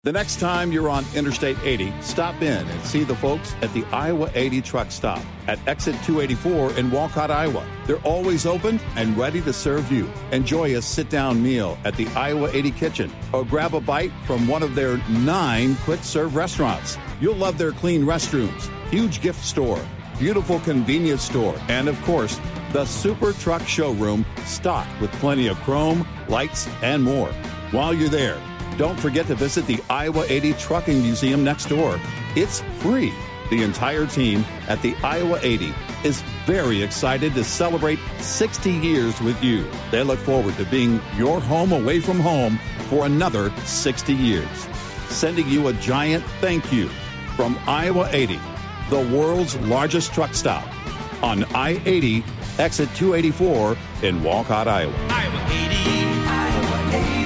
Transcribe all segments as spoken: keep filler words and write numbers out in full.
The next time you're on Interstate eighty, stop in and see the folks at the Iowa eighty truck stop at exit two eighty-four in Walcott, Iowa. They're always open and ready to serve you. Enjoy a sit-down meal at the Iowa eighty kitchen or grab a bite from one of their nine quick-serve restaurants. You'll love their clean restrooms, huge gift store, beautiful convenience store, and of course, the Super Truck Showroom stocked with plenty of chrome, lights, and more. While you're there, don't forget to visit the Iowa eighty Trucking Museum next door. It's free. The entire team at the Iowa eighty is very excited to celebrate sixty years with you. They look forward to being your home away from home for another sixty years. Sending you a giant thank you from Iowa eighty, the world's largest truck stop on I eighty, exit two eighty-four in Walcott, Iowa. Iowa eighty. Iowa eighty.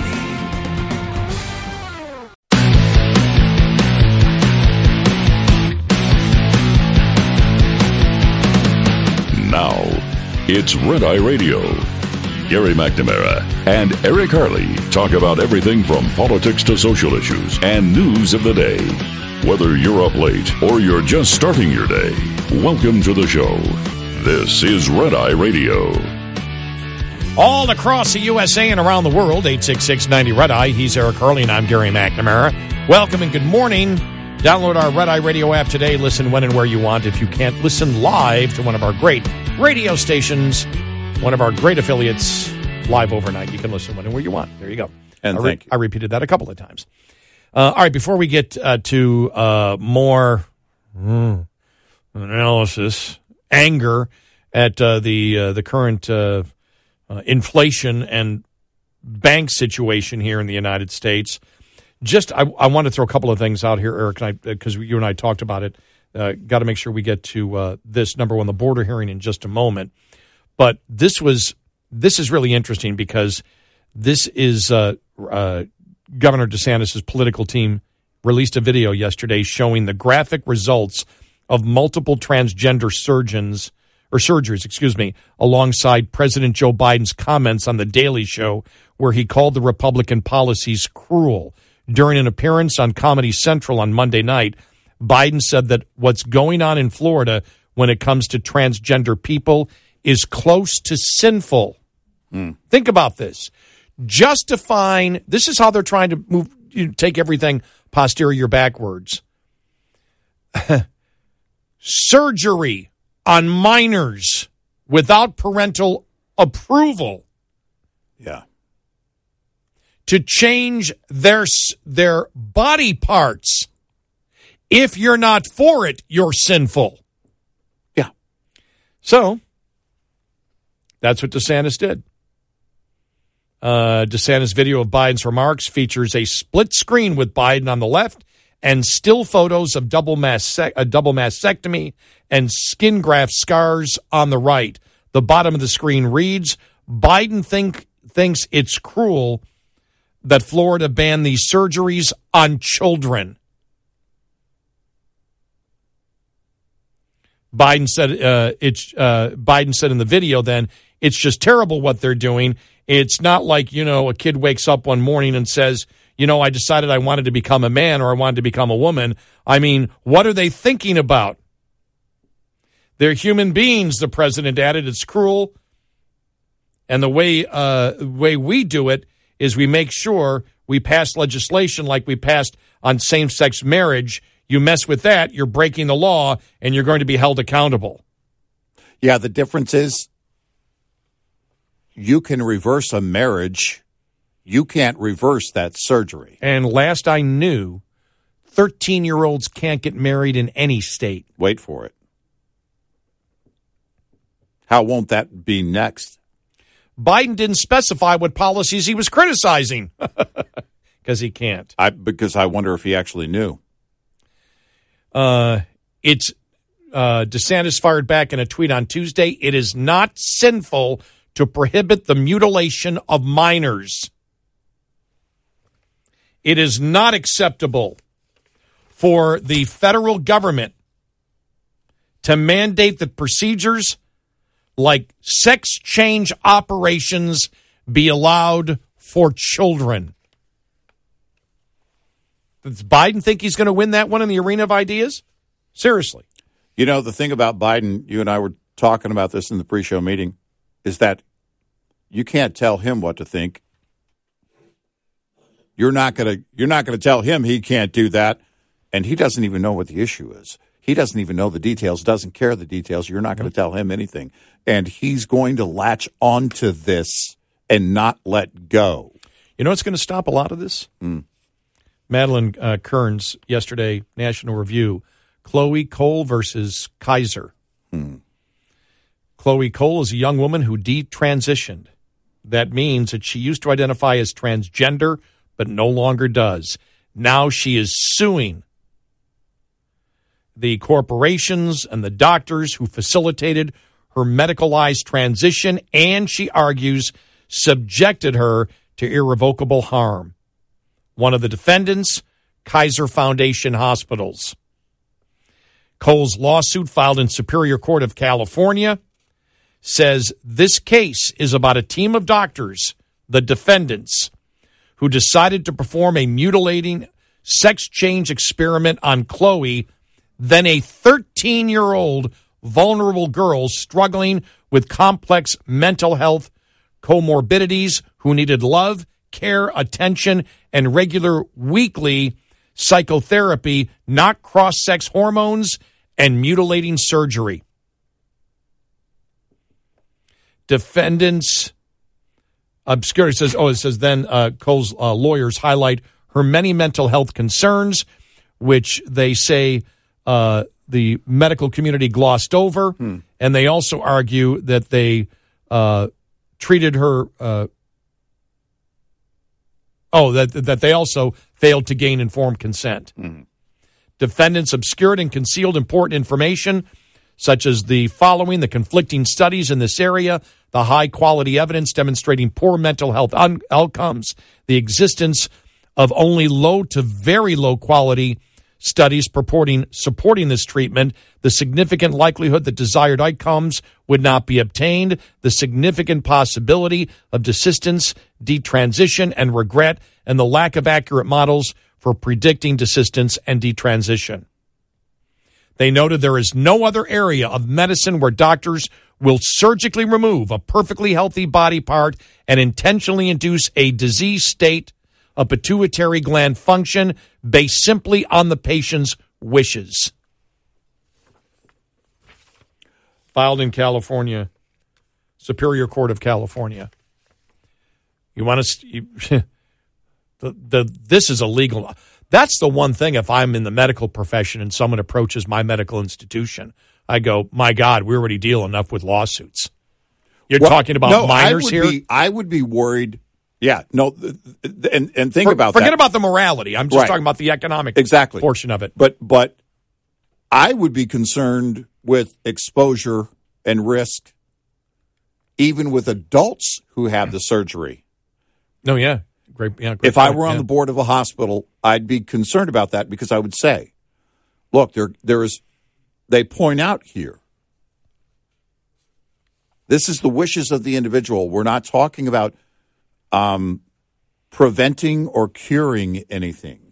Now, it's Red Eye Radio. Gary McNamara and Eric Harley talk about everything from politics to social issues and news of the day. Whether you're up late or you're just starting your day, welcome to the show. This is Red Eye Radio. All across the U S A and around the world, eight six six, ninety, Red Eye. He's Eric Harley and I'm Gary McNamara. Welcome and good morning. Download our Red Eye Radio app today. Listen when and where you want. If you can't listen live to one of our great radio stations, one of our great affiliates, live overnight, you can listen when and where you want. There you go. And I thank re- you. I repeated that a couple of times. Uh, all right, before we get uh, to uh, more mm, analysis, anger at uh, the uh, the current uh, uh, inflation and bank situation here in the United States, just I, I want to throw a couple of things out here, Eric, because you and I talked about it. Uh, got to make sure we get to uh, this number one, the border hearing, in just a moment. But this was this is really interesting because this is uh, uh, Governor DeSantis' political team released a video yesterday showing the graphic results of multiple transgender surgeons or surgeries, excuse me, alongside President Joe Biden's comments on The Daily Show, where he called the Republican policies cruel. During an appearance on Comedy Central on Monday night, Biden said that what's going on in Florida when it comes to transgender people is close to sinful. Mm. Think about this. Justifying, this is how they're trying to move, you know, take everything posterior backwards. Surgery on minors without parental approval. Yeah. To change their their body parts. If you're not for it, you're sinful. Yeah. So, that's what DeSantis did. Uh, DeSantis' video of Biden's remarks features a split screen with Biden on the left and still photos of double mastec- a double mastectomy and skin graft scars on the right. The bottom of the screen reads, Biden think thinks it's cruel that Florida banned these surgeries on children. Biden said uh, it's uh, Biden said in the video then, it's just terrible what they're doing. It's not like, you know, a kid wakes up one morning and says, you know, I decided I wanted to become a man or I wanted to become a woman. I mean, what are they thinking about? They're human beings, the president added. It's cruel. And the way uh, way we do it is we make sure we pass legislation like we passed on same-sex marriage. You mess with that, you're breaking the law, and you're going to be held accountable. Yeah, the difference is you can reverse a marriage. You can't reverse that surgery. And last I knew, thirteen-year-olds can't get married in any state. Wait for it. How won't that be next? Biden didn't specify what policies he was criticizing because he can't. I because I wonder if he actually knew. Uh, it's uh, DeSantis fired back in a tweet on Tuesday. It is not sinful to prohibit the mutilation of minors. It is not acceptable for the federal government to mandate that procedures like sex change operations be allowed for children. Does Biden think he's going to win that one in the arena of ideas? Seriously. You know, the thing about Biden, you and I were talking about this in the pre-show meeting, is that you can't tell him what to think. You're not going to you're not going to tell him he can't do that, and he doesn't even know what the issue is. He doesn't even know the details, doesn't care the details. You're not going to tell him anything, and he's going to latch onto this and not let go. You know what's going to stop a lot of this? Mm. Madeline uh, Kearns, yesterday, National Review, Chloe Cole versus Kaiser. Mm. Chloe Cole is a young woman who detransitioned. That means that she used to identify as transgender, but no longer does. Now she is suing the corporations and the doctors who facilitated her medicalized transition, and she argues subjected her to irrevocable harm. One of the defendants, Kaiser Foundation Hospitals. Cole's lawsuit, filed in Superior Court of California, says this case is about a team of doctors, the defendants, who decided to perform a mutilating sex change experiment on Chloe, then a thirteen-year-old vulnerable girl struggling with complex mental health comorbidities who needed love, care, attention, and regular weekly psychotherapy, not cross-sex hormones and mutilating surgery. Defendants obscure. It says, oh, it says then uh, Cole's uh, lawyers highlight her many mental health concerns, which they say uh, the medical community glossed over. Hmm. And they also argue that they uh, treated her. Uh, oh, that, that they also failed to gain informed consent. Hmm. Defendants obscured and concealed important information, such as the following: the conflicting studies in this area, the high-quality evidence demonstrating poor mental health un- outcomes, the existence of only low to very low-quality studies purporting supporting this treatment, the significant likelihood that desired outcomes would not be obtained, the significant possibility of desistance, detransition, and regret, and the lack of accurate models for predicting desistance and detransition. They noted there is no other area of medicine where doctors will surgically remove a perfectly healthy body part and intentionally induce a disease state of pituitary gland function based simply on the patient's wishes. Filed in California, Superior Court of California. You want to... You, the, the, this is illegal. That's the one thing, if I'm in the medical profession and someone approaches my medical institution, I go, my God, we already deal enough with lawsuits. You're well, talking about no, minors I here? Be, I would be worried. Yeah, no, and, and think For, about forget that. Forget about the morality. I'm just right. talking about the economic exactly. portion of it. But But I would be concerned with exposure and risk, even with adults who have the surgery. No, yeah. Great, yeah, great if I point, were on yeah. the board of a hospital, I'd be concerned about that because I would say, look, there, there is, they point out here, this is the wishes of the individual. We're not talking about um, preventing or curing anything.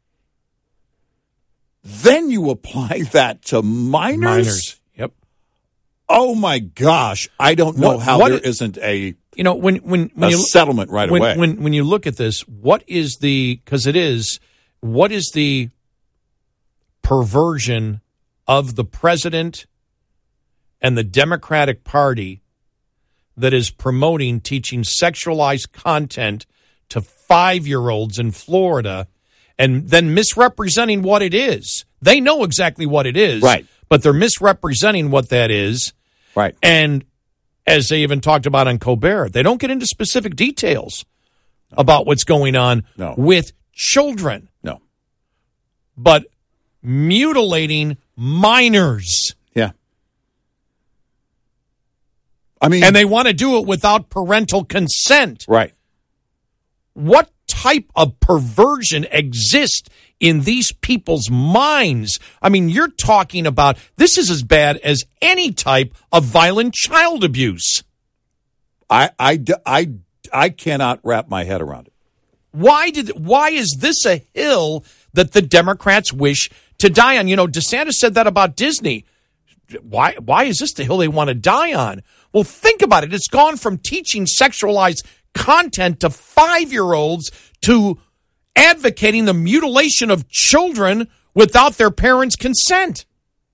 Then you apply that to minors? Minors, yep. Oh, my gosh. I don't know what, how what there it, isn't a... You know, when when, when a you settlement right when, away. When when you look at this, what is the because it is what is the perversion of the president and the Democratic Party that is promoting teaching sexualized content to five-year-olds in Florida and then misrepresenting what it is? They know exactly what it is, right? But they're misrepresenting what that is, right? And as they even talked about on Colbert, they don't get into specific details about what's going on no. with children. No. But mutilating minors. Yeah. I mean, and they want to do it without parental consent. Right. What type of perversion exists in these people's minds? I mean, you're talking about this is as bad as any type of violent child abuse. I, I, I, I cannot wrap my head around it. Why did? Why is this a hill that the Democrats wish to die on. You know, DeSantis said that about Disney. Why, why is this the hill they want to die on? Well, think about it. It's gone from teaching sexualized content to five-year-olds to advocating the mutilation of children without their parents' consent.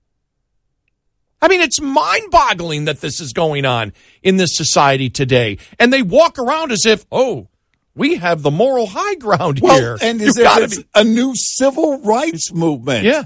I mean, it's mind-boggling that this is going on in this society today. And they walk around as if, oh, we have the moral high ground well, here. And is it be- a new civil rights movement? Yeah.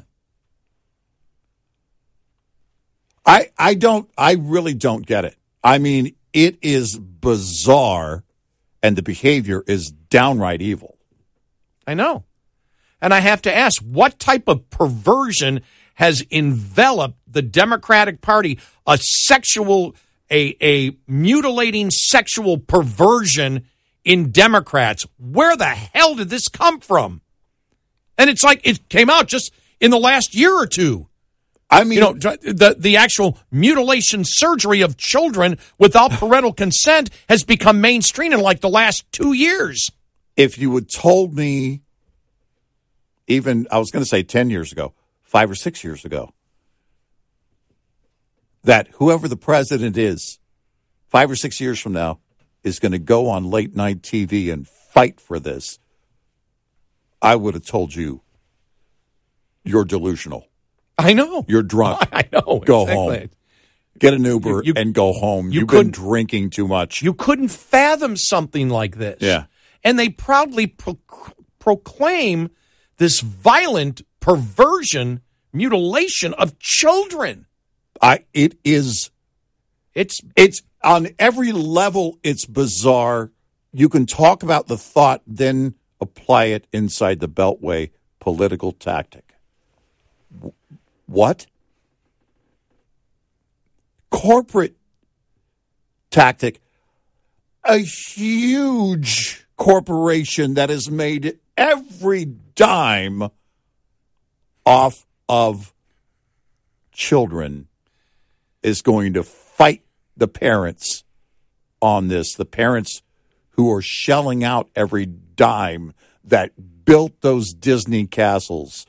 I I don't, I really don't get it. I mean, it is bizarre, and the behavior is downright evil. I know. And I have to ask, what type of perversion has enveloped the Democratic Party? A sexual, a, a mutilating sexual perversion in Democrats. Where the hell did this come from? And it's like it came out just in the last year or two. I mean, you know, the the actual mutilation surgery of children without parental consent has become mainstream in like the last two years. If you had told me, even, I was going to say ten years ago, five or six years ago, that whoever the president is, five or six years from now, is going to go on late night T V and fight for this, I would have told you, you're delusional. I know. You're drunk. I know. Go exactly. home. Get an Uber you, you, and go home. You You've been drinking too much. You couldn't fathom something like this. Yeah. And they proudly pro- proclaim this violent perversion, mutilation of children. I. It is. It's it's on every level. It's bizarre. You can talk about the thought, then apply it inside the Beltway political tactic. What? Corporate tactic. A huge corporation that has made every dime off of children is going to fight the parents on this. The parents who are shelling out every dime that built those Disney castles.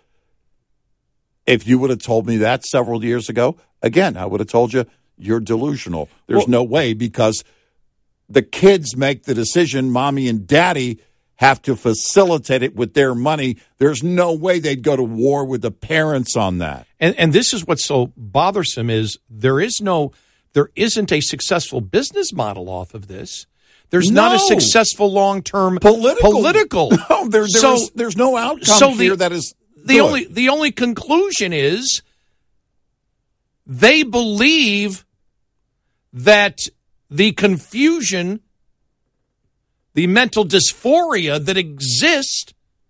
If you would have told me that several years ago, again, I would have told you, you're delusional. There's well, no way, because the kids make the decision. Mommy and daddy have to facilitate it with their money. There's no way they'd go to war with the parents on that. And, and this is what's so bothersome is there is no, there isn't a successful business model off of this. There's no. not a successful long-term political. political. No, there, there so, is, there's no outcome so the, here that is the good. only the only conclusion is they believe that the confusion, the mental dysphoria that exists,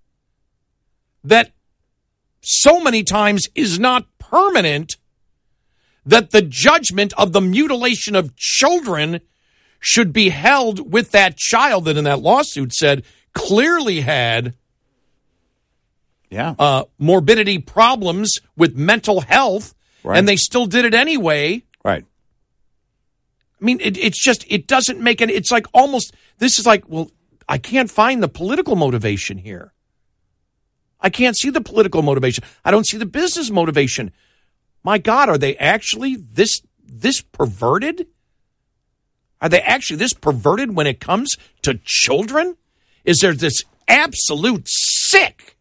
that so many times is not permanent, that the judgment of the mutilation of children should be held with that child that in that lawsuit said clearly had yeah. uh, morbidity problems with mental health, right. And they still did it anyway. Right. I mean, it, it's just, it doesn't make any, it's like almost, this is like, well, I can't find the political motivation here. I can't see the political motivation. I don't see the business motivation. My God, are they actually this this perverted? Are they actually this perverted when it comes to children? Is there this absolute sick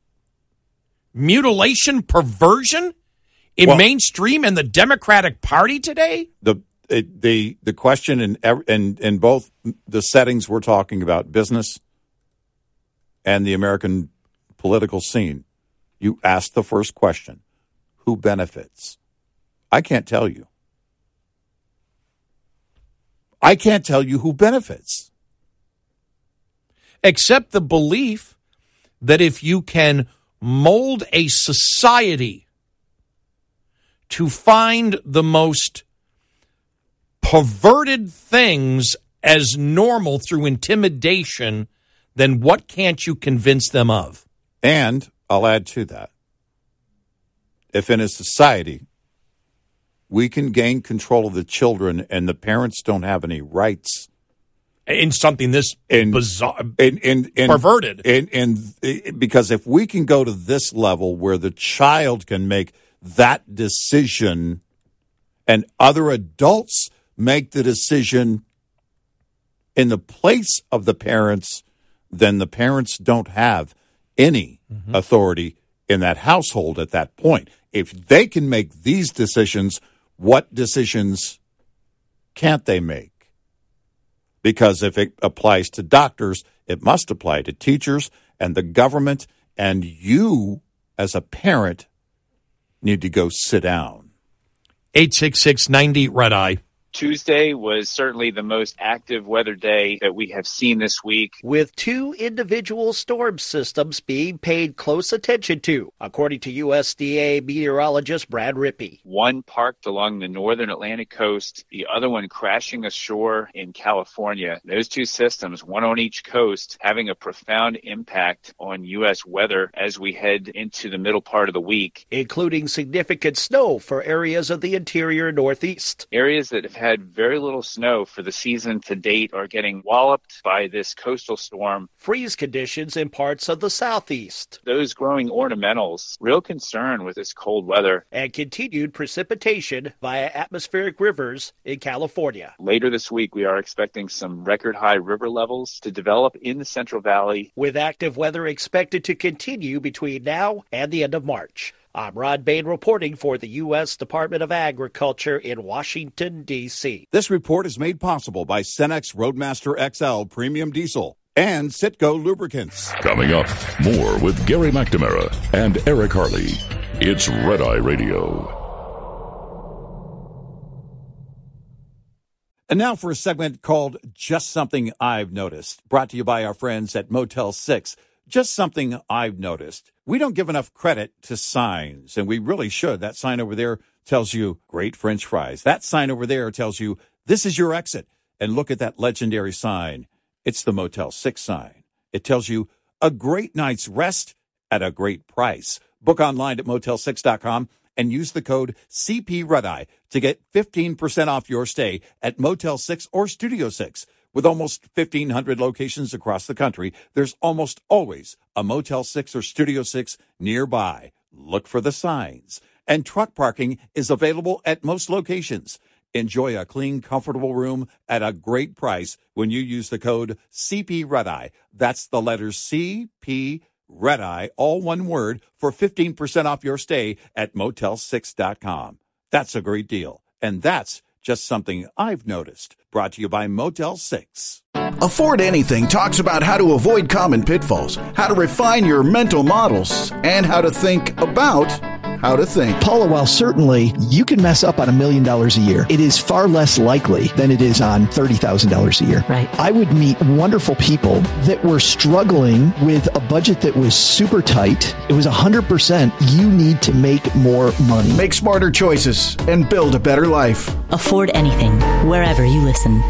mutilation perversion in well, mainstream and the Democratic Party today? The it, the the question in in in both the settings we're talking about, business and the American political scene, you ask the first question: who benefits? I can't tell you. I can't tell you who benefits. Except the belief that if you can mold a society to find the most perverted things as normal through intimidation, then what can't you convince them of? And I'll add to that. If in a society we can gain control of the children and the parents don't have any rights, in something this and, bizarre, and, and, and, perverted. And, and because if we can go to this level where the child can make that decision and other adults make the decision in the place of the parents, then the parents don't have any mm-hmm. authority in that household at that point. If they can make these decisions, what decisions can't they make? Because if it applies to doctors, it must apply to teachers and the government, and you, as a parent, need to go sit down. eight six six, ninety, Red Eye. Tuesday was certainly the most active weather day that we have seen this week, with two individual storm systems being paid close attention to, according to U S D A meteorologist Brad Rippey. One parked along the northern Atlantic coast, the other one crashing ashore in California. Those two systems, one on each coast, having a profound impact on U S weather as we head into the middle part of the week, including significant snow for areas of the interior Northeast. Areas that have had very little snow for the season to date are getting walloped by this coastal storm. Freeze conditions in parts of the Southeast. Those growing ornamentals, real concern with this cold weather. And continued precipitation via atmospheric rivers in California. Later this week, we are expecting some record high river levels to develop in the Central Valley, with active weather expected to continue between now and the end of March. I'm Rod Bain reporting for the U S Department of Agriculture in Washington, D C This report is made possible by Cenex Roadmaster X L Premium Diesel and Citgo Lubricants. Coming up, more with Gary McNamara and Eric Harley. It's Red Eye Radio. And now for a segment called Just Something I've Noticed, brought to you by our friends at Motel six. Just something I've noticed. We don't give enough credit to signs, and we really should. That sign over there tells you great French fries. That sign over there tells you this is your exit. And look at that legendary sign. It's the Motel six sign. It tells you a great night's rest at a great price. Book online at motel six dot com and use the code C P Red Eye to get fifteen percent off your stay at Motel six or Studio six. With almost fifteen hundred locations across the country, there's almost always a Motel six or Studio six nearby. Look for the signs. And truck parking is available at most locations. Enjoy a clean, comfortable room at a great price when you use the code C P Red Eye. That's the letters C P Red Eye, all one word, for fifteen percent off your stay at motel six dot com. That's a great deal. And that's just something I've noticed. Brought to you by Motel six. Afford Anything talks about how to avoid common pitfalls, how to refine your mental models, and how to think about how to think. Paula, while certainly you can mess up on a million dollars a year, it is far less likely than it is on thirty thousand dollars a year. Right. I would meet wonderful people that were struggling with a budget that was super tight. It was one hundred percent you need to make more money. Make smarter choices and build a better life. Afford Anything, wherever you listen.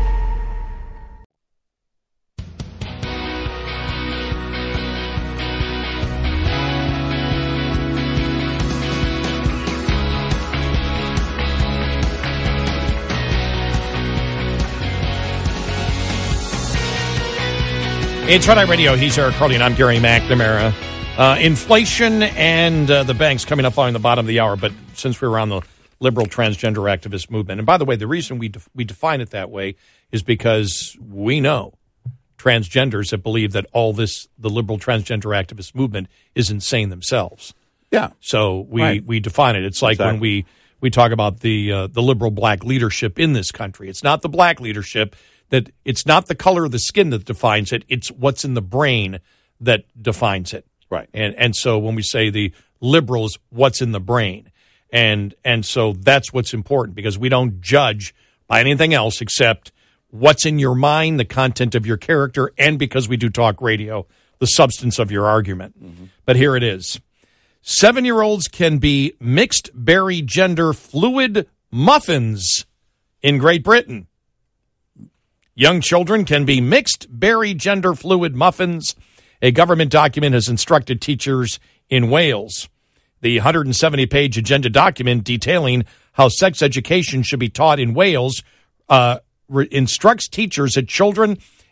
It's Red Eye Radio. He's Eric Harley, and I'm Gary McNamara. Uh, inflation and uh, the banks coming up following the bottom of the hour, but since we were on the liberal transgender activist movement, and by the way, the reason we def- we define it that way is because we know transgenders that believe that all this, the liberal transgender activist movement, is insane themselves. Yeah. So we, right. we define it. It's like exactly. when we, we talk about the uh, the liberal black leadership in this country. It's not the black leadership. That it's not the color of the skin that defines it, it's what's in the brain that defines it. Right. And and so when we say the liberals, what's in the brain? And and so that's what's important, because we don't judge by anything else except what's in your mind, the content of your character, and because we do talk radio, the substance of your argument. Mm-hmm. But here it is. Seven-year-olds can be mixed berry gender fluid muffins in Great Britain. Young children can be mixed berry gender fluid muffins. A government document has instructed teachers in Wales. The one hundred seventy page agenda document detailing how sex education should be taught in Wales uh, re- instructs teachers that children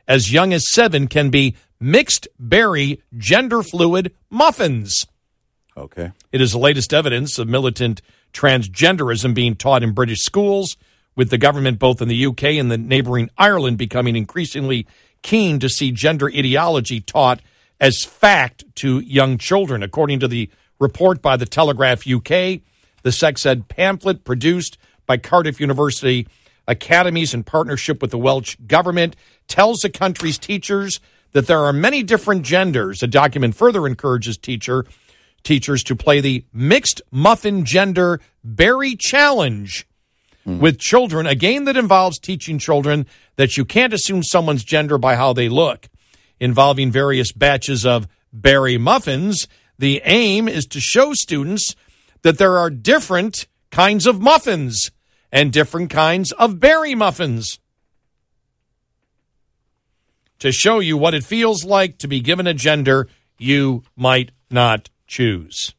as young as seven can be mixed berry gender fluid muffins. Okay. It is the latest evidence of militant transgenderism being taught in British schools, with the government both in the U K and the neighboring Ireland becoming increasingly keen to see gender ideology taught as fact to young children. According to the report by the Telegraph U K, the sex ed pamphlet produced by Cardiff University Academies in partnership with the Welsh government tells the country's teachers that there are many different genders. The document further encourages teacher teachers to play the mixed muffin gender berry challenge mm. with children, a game that involves teaching children that you can't assume someone's gender by how they look. Involving various batches of berry muffins, the aim is to show students that there are different kinds of muffins and different kinds of berry muffins. To show you what it feels like to be given a gender you might not choose.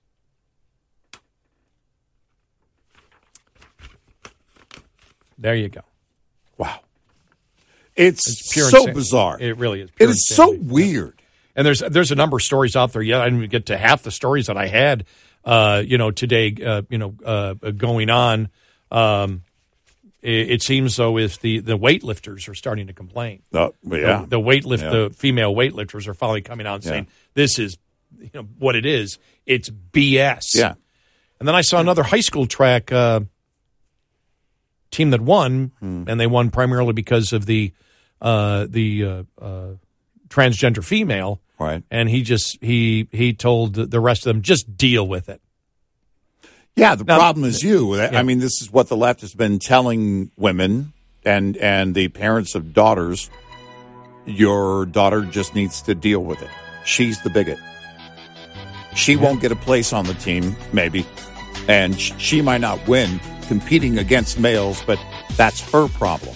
There you go. Wow. It's, it's pure so insanity. bizarre. It really is. It is insanity. So weird. And there's there's a number of stories out there. Yeah, I didn't even get to half the stories that I had, uh, you know, today, uh, you know, uh, going on. Um, it, it seems though if the, the weightlifters are starting to complain. Uh, yeah. The, the weightlift, yeah. the female weightlifters are finally coming out and yeah. saying this is, you know, what it is. It's B S. Yeah. And then I saw another high school track uh, team that won, hmm. and they won primarily because of the uh, the uh, uh, transgender female. Right. And he just he he told the rest of them, just deal with it. Yeah, the now, problem is you. Yeah. I mean, this is what the left has been telling women and and the parents of daughters. Your daughter just needs to deal with it. She's the bigot. She yeah. won't get a place on the team, maybe, and sh- she might not win competing against males, but that's her problem.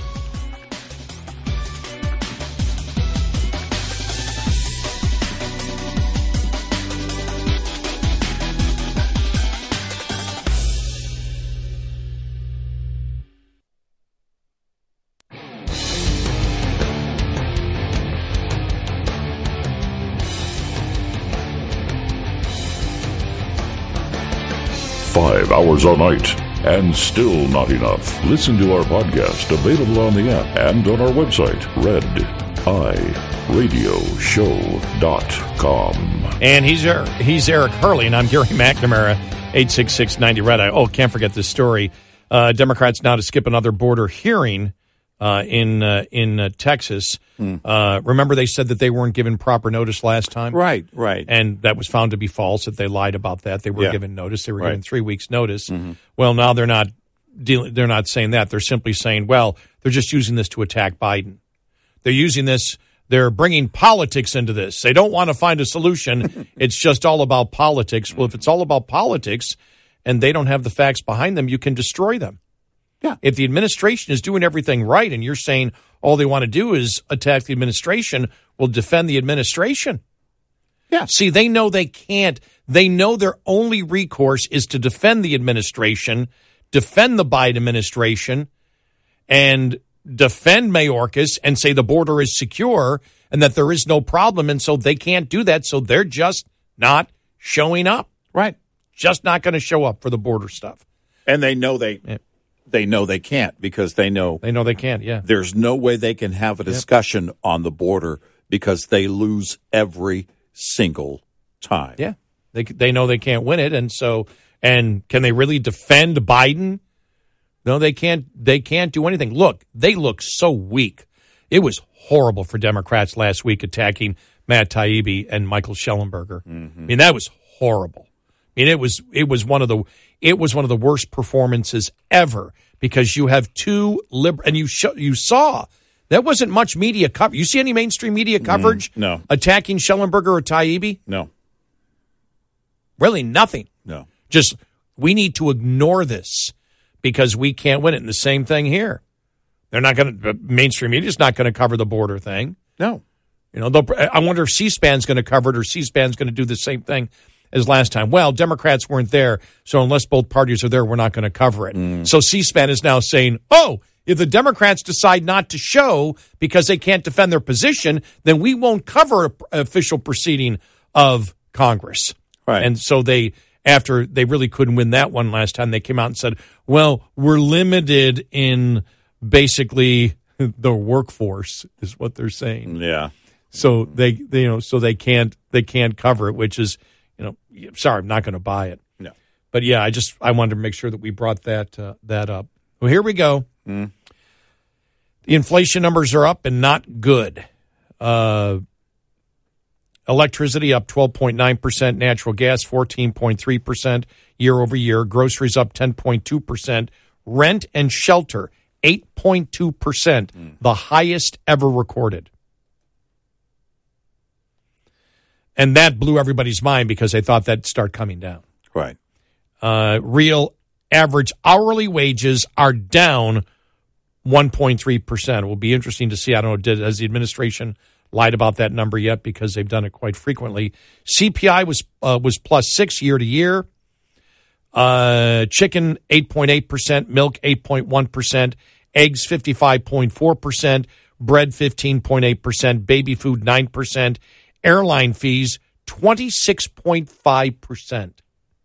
Five hours a night, and still not enough. Listen to our podcast, available on the app and on our website, red eye radio show dot com. And he's er- he's Eric Hurley, and I'm Gary McNamara, eight six six ninety red eye. Oh, can't forget this story. Uh, Democrats now to skip another border hearing uh, in uh, in uh, Texas. Hmm. Uh, remember they said that they weren't given proper notice last time? Right, right. And that was found to be false, that they lied about that. They were yeah. given notice. They were right. given three weeks notice. Mm-hmm. Well, now they're not dealing, they're not saying that. They're simply saying, well, they're just using this to attack Biden. They're using this, they're bringing politics into this. They don't want to find a solution. It's just all about politics. Well, if it's all about politics and they don't have the facts behind them, you can destroy them. Yeah. If the administration is doing everything right and you're saying all they want to do is attack the administration, well, defend the administration. Yeah. See, they know they can't. They know their only recourse is to defend the administration, defend the Biden administration, and defend Mayorkas and say the border is secure and that there is no problem. And so they can't do that. So they're just not showing up. Right. Just not going to show up for the border stuff. And they know they... Yeah. They know they can't because they know they know they can't. Yeah, there's no way they can have a discussion yep. on the border because they lose every single time. Yeah, they they know they can't win it, and so and can they really defend Biden? No, they can't. They can't do anything. Look, they look so weak. It was horrible for Democrats last week attacking Matt Taibbi and Michael Schellenberger. Mm-hmm. I mean, that was horrible. I mean, it was it was one of the it was one of the worst performances ever because you have two liberal and you sh- you saw that wasn't much media coverage. You see any mainstream media coverage? Mm, no. Attacking Schellenberger or Taibbi? No. Really nothing. No. Just we need to ignore this because we can't win it. And the same thing here. They're not going to mainstream media's not going to cover the border thing. No. You know, I wonder if C-SPAN's going to cover it or C-SPAN's going to do the same thing as last time. Well, Democrats weren't there, so unless both parties are there, we're not going to cover it. Mm. So C-SPAN is now saying, oh, if the Democrats decide not to show because they can't defend their position, then we won't cover an official proceeding of Congress. Right. And so they, after they really couldn't win that one last time, they came out and said, well, we're limited in basically the workforce is what they're saying. Yeah. So they, they you know, so they can't they can't cover it, which is, you know, sorry, I'm not going to buy it. No. But yeah, I just I wanted to make sure that we brought that uh, that up. Well, here we go. Mm. The inflation numbers are up and not good. Uh, electricity up twelve point nine percent, natural gas fourteen point three percent year over year, groceries up ten point two percent, rent and shelter eight point two percent, mm. the highest ever recorded. And that blew everybody's mind because they thought that'd start coming down. Right. Uh, real average hourly wages are down one point three percent. It will be interesting to see. I don't know, did, has the administration lied about that number yet? Because they've done it quite frequently. C P I was uh, was plus six year to year. Uh, chicken, eight point eight percent. Milk, eight point one percent. Eggs, fifty-five point four percent. Bread, fifteen point eight percent. Baby food, nine percent. Airline fees, twenty-six point five percent.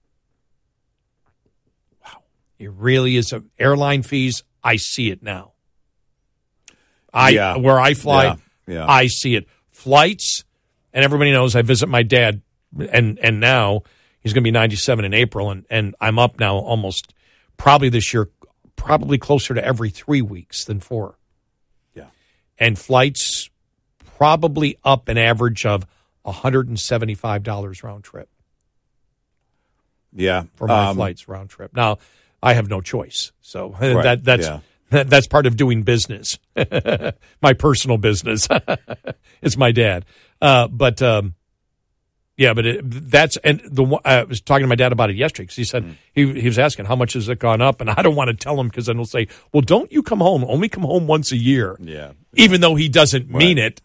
Wow. It really is. A, airline fees, I see it now. I yeah. Where I fly, yeah. Yeah. I see it. Flights, and everybody knows I visit my dad, and, and now he's going to be ninety-seven in April, and, and I'm up now almost, probably this year, probably closer to every three weeks than four. Yeah. And flights probably up an average of one hundred seventy-five dollars round trip. Yeah. For my um, flights round trip. Now, I have no choice. So right, that that's yeah. that, that's part of doing business. My personal business. It's my dad. Uh, but um, yeah, but it, that's and the I was talking to my dad about it yesterday because he said mm. he he was asking how much has it gone up, and I don't want to tell him because then he'll say, "Well, don't you come home? Only come home once a year." Yeah, even though he doesn't right. mean it.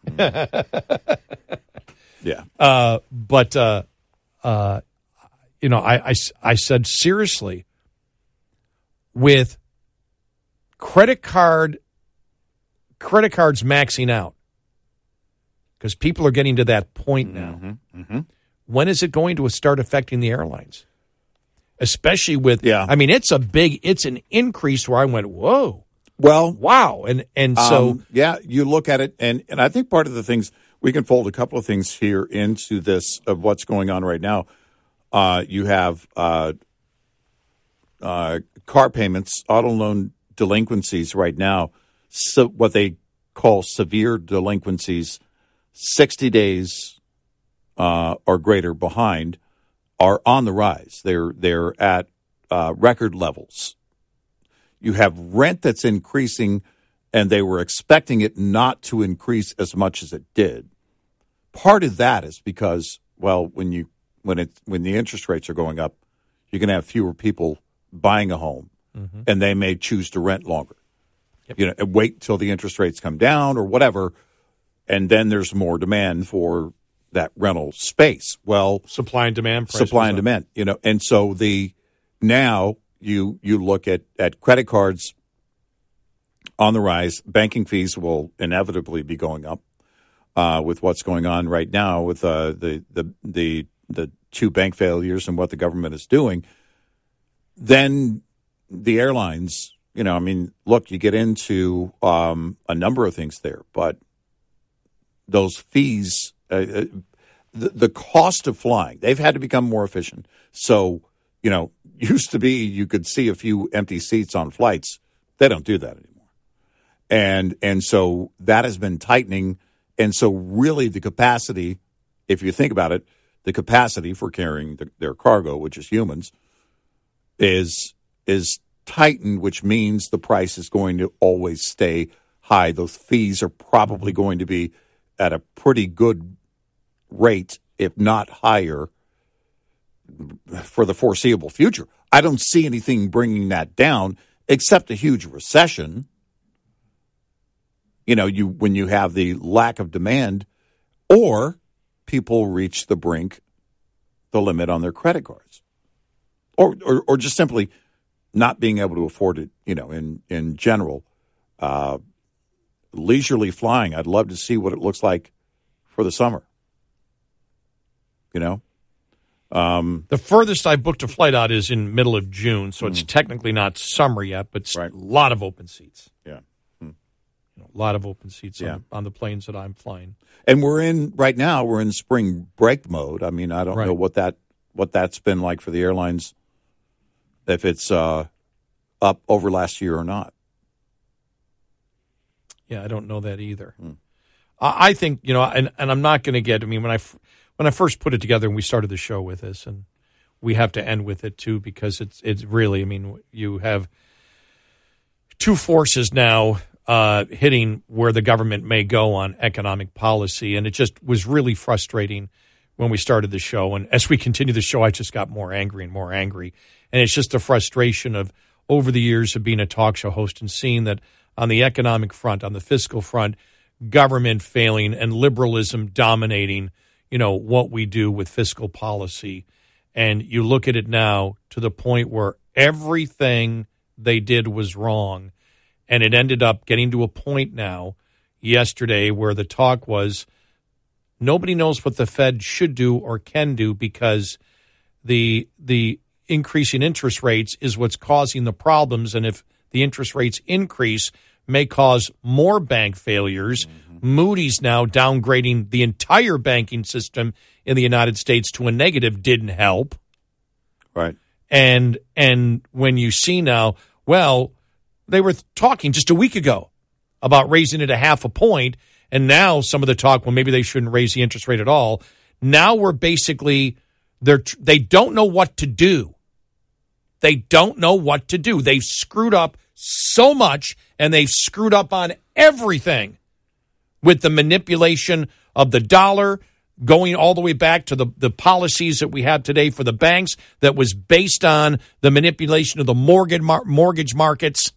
yeah, uh, but uh, uh, you know, I, I I said seriously, with credit card credit cards maxing out because people are getting to that point now. Mm-hmm. Mm-hmm. When is it going to start affecting the airlines? Especially with, yeah. I mean, it's a big, it's an increase where I went, whoa, well, wow, and and so um, yeah, you look at it, and and I think part of the things we can fold a couple of things here into this of what's going on right now. Uh, you have uh, uh, car payments, auto loan delinquencies right now, so what they call severe delinquencies, sixty days uh, or greater behind, are on the rise. They're they're at uh, record levels. You have rent that's increasing, and they were expecting it not to increase as much as it did. Part of that is because, well, when you when it when the interest rates are going up, you're going to have fewer people buying a home, mm-hmm. and they may choose to rent longer. Yep. You know, and wait till the interest rates come down or whatever, and then there's more demand for that rental space. Well, supply and demand. Supply and demand. You know, and so the now you you look at, at credit cards on the rise. Banking fees will inevitably be going up uh, with what's going on right now with uh, the the the the two bank failures and what the government is doing. Then the airlines. You know, I mean, look, you get into um, a number of things there, but those fees, uh, the, the cost of flying, they've had to become more efficient. So, you know, used to be you could see a few empty seats on flights. They don't do that anymore. And and so that has been tightening. And so really the capacity, if you think about it, the capacity for carrying the, their cargo, which is humans, is is tightened, which means the price is going to always stay high. Those fees are probably going to be at a pretty good rate, if not higher, for the foreseeable future. I don't see anything bringing that down except a huge recession. You know, you when you have the lack of demand or people reach the brink, the limit on their credit cards, or or, or just simply not being able to afford it, you know, in, in general. uh, leisurely flying. I'd love to see what it looks like for the summer. You know? Um, the furthest I booked a flight out is in middle of June, so it's mm. technically not summer yet, but right. a lot of open seats. Yeah. Mm. You know, a lot of open seats yeah. on, on the planes that I'm flying. And we're in, right now, we're in spring break mode. I mean, I don't right. know what that what that's been like for the airlines, if it's uh, up over last year or not. Yeah, I don't know that either. Mm. I, I think, you know, and, and I'm not going to get, I mean, when I, when I first put it together and we started the show with this, and we have to end with it too, because it's it's really, I mean, you have two forces now uh, hitting where the government may go on economic policy, and it just was really frustrating when we started the show. And as we continue the show, I just got more angry and more angry. And it's just the frustration of over the years of being a talk show host and seeing that on the economic front, on the fiscal front, government failing and liberalism dominating, you know, what we do with fiscal policy. And you look at it now to the point where everything they did was wrong. And it ended up getting to a point now yesterday where the talk was nobody knows what the Fed should do or can do, because the the increasing interest rates is what's causing the problems. And if the interest rates increase, may cause more bank failures. Mm-hmm. Moody's now downgrading the entire banking system in the United States to a negative didn't help. Right. And and when you see now, well, they were talking just a week ago about raising it a half a point, and now some of the talk, well, maybe they shouldn't raise the interest rate at all. Now we're basically, they're, they don't know what to do. They don't know what to do. They've screwed up so much, and they've screwed up on everything with the manipulation of the dollar, going all the way back to the, the policies that we have today for the banks that was based on the manipulation of the mortgage mar- mortgage markets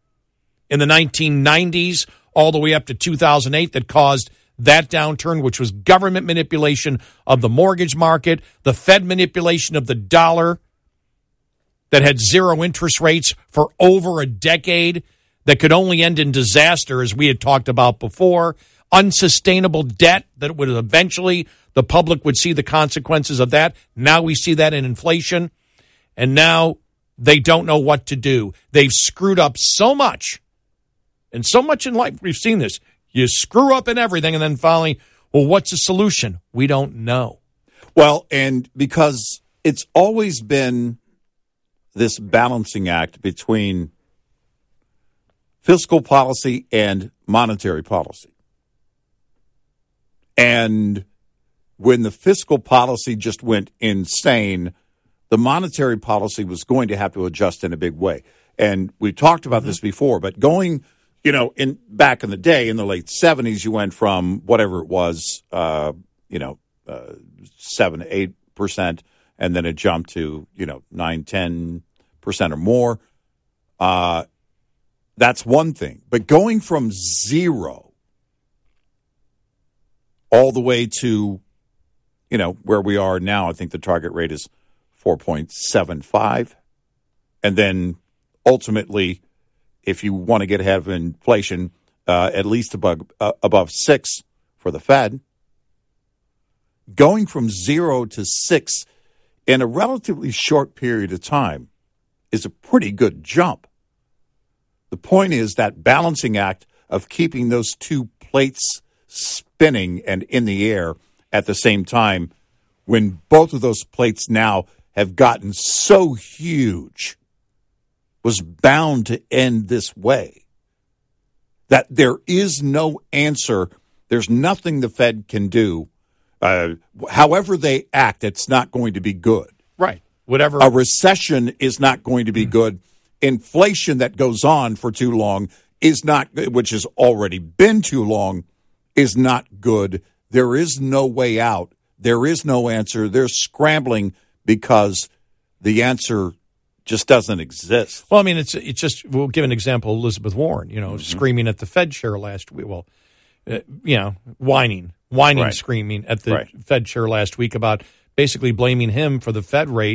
in the nineteen nineties all the way up to two thousand eight that caused that downturn, which was government manipulation of the mortgage market, the Fed manipulation of the dollar that had zero interest rates for over a decade that could only end in disaster, as we had talked about before, unsustainable debt that would eventually, the public would see the consequences of that. Now we see that in inflation, and now they don't know what to do. They've screwed up so much, and so much in life. We've seen this. You screw up in everything, and then finally, well, what's the solution? We don't know. Well, and because it's always been this balancing act between fiscal policy and monetary policy. And when the fiscal policy just went insane, the monetary policy was going to have to adjust in a big way. And we talked about mm-hmm. this before, but going, you know, in back in the day, in the late seventies, you went from whatever it was, uh, you know, uh, seven, eight percent, and then it jumped to, you know, nine, ten percent or more. Uh, that's one thing. But going from zero all the way to, you know, where we are now, I think the target rate is four point seven five. And then ultimately, if you want to get ahead of inflation, uh, at least above, uh, above six for the Fed. Going from zero to six in a relatively short period of time is a pretty good jump. The point is that balancing act of keeping those two plates spinning and in the air at the same time, when both of those plates now have gotten so huge, was bound to end this way. That there is no answer. There's nothing the Fed can do. Uh, however they act, it's not going to be good. Right. Whatever. A recession is not going to be good. Inflation that goes on for too long is not, which has already been too long, is not good. There is no way out. There is no answer. They're scrambling because the answer just doesn't exist. Well, I mean, it's it's just, we'll give an example, Elizabeth Warren, you know, mm-hmm. screaming at the Fed chair last week. Well, uh, you know, whining, whining, right. screaming at the right. Fed chair last week about basically blaming him for the Fed rate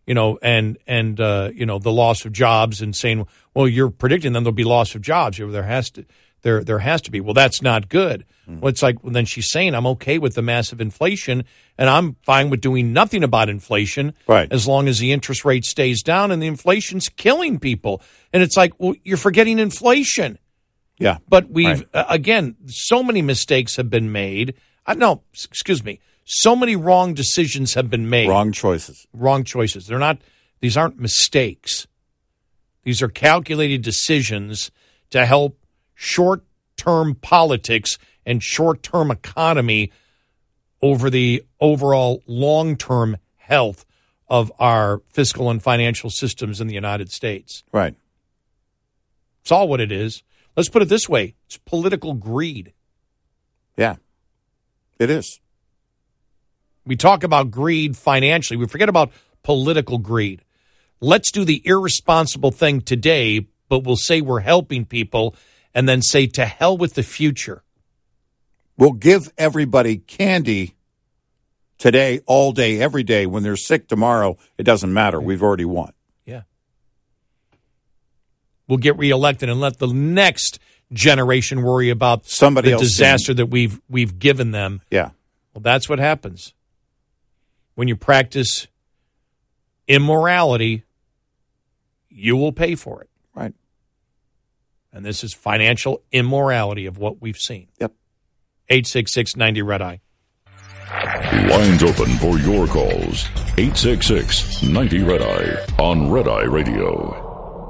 you know, and and uh, you know, the loss of jobs, and saying, well, you're predicting then there'll be loss of jobs. There has to there there has to be. Well, that's not good. Mm-hmm. Well, it's like, well, then she's saying, I'm okay with the massive inflation, and I'm fine with doing nothing about inflation, right, as long as the interest rate stays down, and the inflation's killing people. And it's like, well, you're forgetting inflation. Yeah, but we've right. uh, again, so many mistakes have been made. Uh, no, excuse me. So many wrong decisions have been made. Wrong choices. Wrong choices. They're not, these aren't mistakes. These are calculated decisions to help short-term politics and short-term economy over the overall long-term health of our fiscal and financial systems in the United States. Right. It's all what it is. Let's put it this way. It's political greed. Yeah, it is. We talk about greed financially. We forget about political greed. Let's do the irresponsible thing today, but we'll say we're helping people and then say to hell with the future. We'll give everybody candy today, all day, every day. When they're sick tomorrow, it doesn't matter. We've already won. Yeah. We'll get reelected and let the next generation worry about somebody the else disaster can... that we've we've given them. Yeah. Well, that's what happens. When you practice immorality, you will pay for it. Right. And this is financial immorality of what we've seen. Yep. eight six six, ninety, red eye. Lines open for your calls. eight six six, ninety, red eye on Red Eye Radio.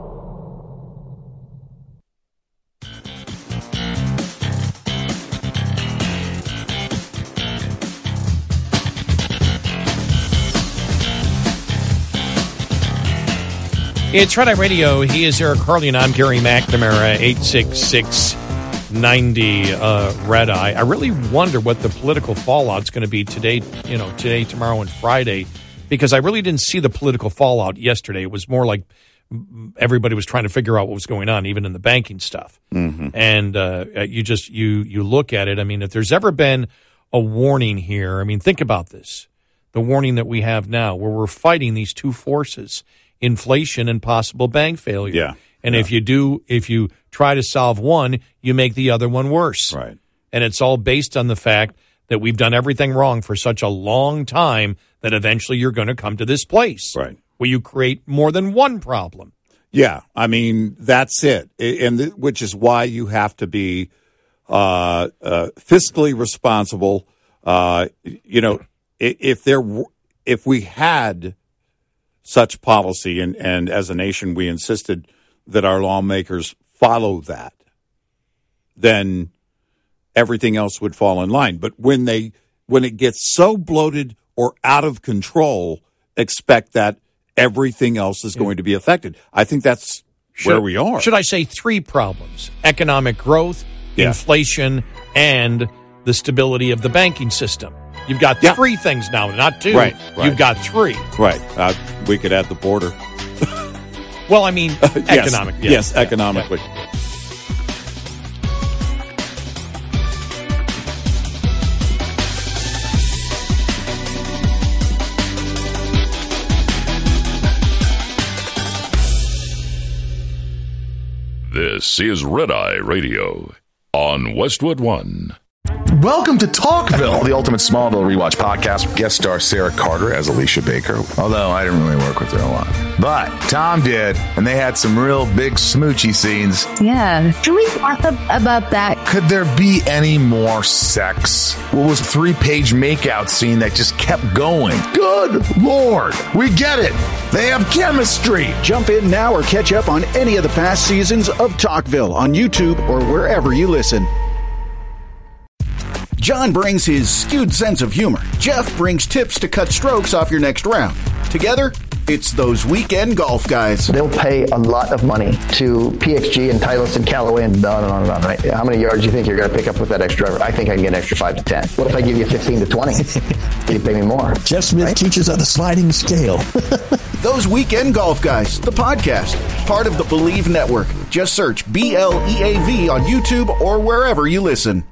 It's Red Eye Radio. He is Eric Harley, and I'm Gary McNamara, eight six six, ninety, uh, Red Eye. I really wonder what the political fallout's going to be today, you know, today, tomorrow, and Friday, because I really didn't see the political fallout yesterday. It was more like everybody was trying to figure out what was going on, even in the banking stuff. Mm-hmm. And uh, you just, you you look at it. I mean, if there's ever been a warning here, I mean, think about this. The warning that we have now, where we're fighting these two forces, inflation and possible bank failure. Yeah. And yeah. if you do, if you try to solve one, you make the other one worse. Right. And it's all based on the fact that we've done everything wrong for such a long time that eventually you're going to come to this place. Right. Where you create more than one problem. Yeah. I mean, that's it. And th- which is why you have to be uh, uh, fiscally responsible. Uh, you know, if there, w- if we had such policy, and, and as a nation we insisted that our lawmakers follow that, then everything else would fall in line. But when they when it gets so bloated or out of control, expect that everything else is going to be affected. I think that's should, where we are. Should I say three problems? Economic growth, yeah. inflation, and the stability of the banking system. You've got yeah. three things now, not two. Right, right. You've got three. Right. Uh, we could add the border. Well, I mean, uh, yes. economic. Yes, yes yeah, economically. Yeah. This is Red Eye Radio on Westwood One. Welcome to Talkville, the ultimate Smallville rewatch podcast. Guest star Sarah Carter as Alicia Baker. Although I didn't really work with her a lot. But Tom did, and they had some real big smoochy scenes. Yeah. Can we talk about that? Could there be any more sex? What was a three-page makeout scene that just kept going? Good Lord. We get it. They have chemistry. Jump in now or catch up on any of the past seasons of Talkville on YouTube or wherever you listen. John brings his skewed sense of humor. Jeff brings tips to cut strokes off your next round. Together, it's those weekend golf guys. They'll pay a lot of money to P X G and Titleist and Callaway and on and on and on, right? How many yards do you think you're going to pick up with that extra driver? I think I can get an extra five to ten. What if I give you fifteen to twenty? Can you pay me more? Jeff Smith right? teaches on the sliding scale. Those Weekend Golf Guys, the podcast, part of the Believe Network. Just search B L E A V on YouTube or wherever you listen.